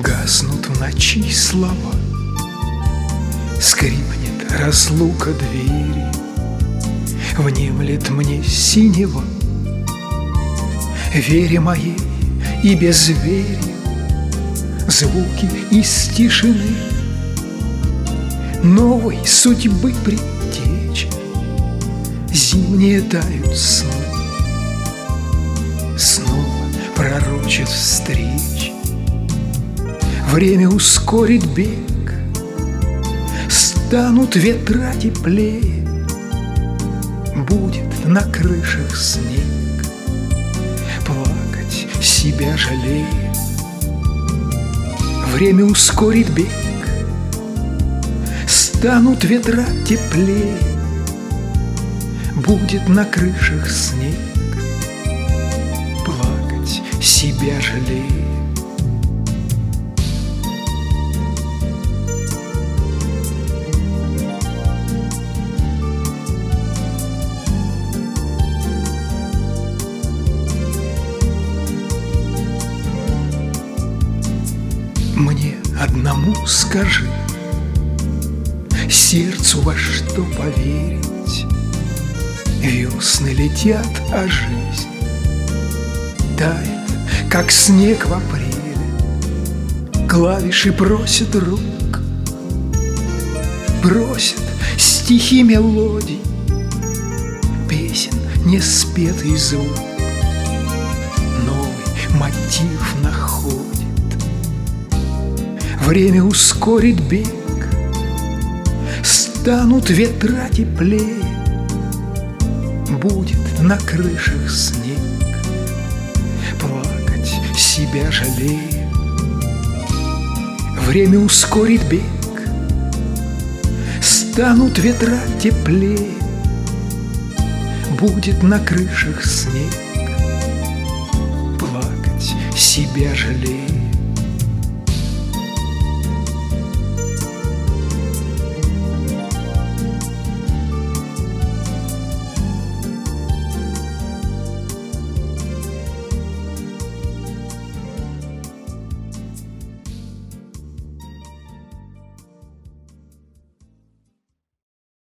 Гаснут в ночи слова, скрипнет разлука двери, внемлет мне синего, вере моей и безверие, звуки из тишины новой судьбы предтечи, зимние тают сны, снова пророчат встречи. Время ускорит бег, станут ветра теплее, будет на крышах снег, плакать себя жалея. Время ускорит бег, станут ветра теплее, будет на крышах снег, плакать себя жалея. Мне одному скажи, сердцу во что поверить? Весны летят, а жизнь тает, как снег в апреле. Клавиши просят рук, просят стихи мелодий, песен неспетый звук, новый мотив находит. Время ускорит бег, станут ветра теплее, будет на крышах снег, плакать себя жалея. Время ускорит бег, станут ветра теплее, будет на крышах снег, плакать себя жалея.